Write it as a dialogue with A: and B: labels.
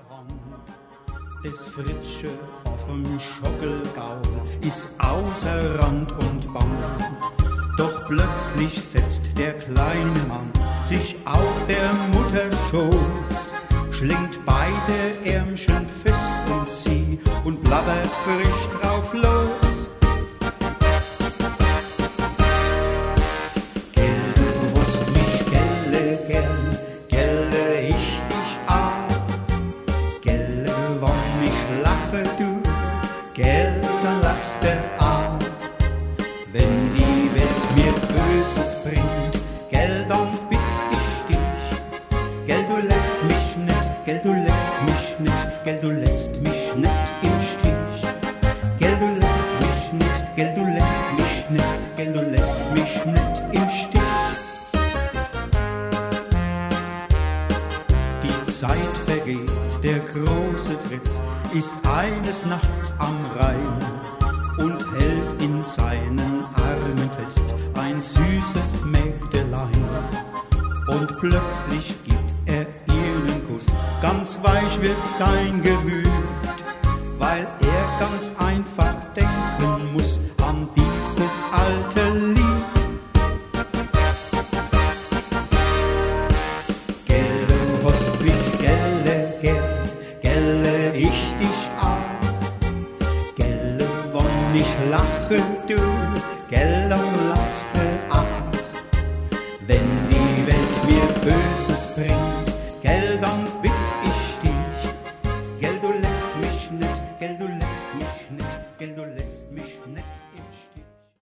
A: des Fritzsche auf'm Schockelgaul ist außer Rand und Band. Doch plötzlich setzt der kleine Mann sich auf der Mutter Schoß, schlingt beide Ärmchen fest und sie und blabbert frisch drauf los. Gell, du wusst mich gelle gern, gelle ich dich an. Gell, du wann ich lache du, gell, dann lachst du an. Wenn die Welt mir Böses bringt, gell, dann bitt ich dich. Gell, du lässt mich nicht, gell, du lässt mich nicht, gell, du lässt mich nicht im Stich. Gell, du lässt mich nicht, gell, du lässt mich nicht, gell, du lässt mich nicht im Stich. Die Zeit vergeht, der große Fritz ist eines Nachts am Rhein und hält in seinen Armen fest ein süßes Mägdelein. Und plötzlich gibt er ihr einen Kuss, ganz weich wird sein Gemüt, weil er ganz einfach denken muss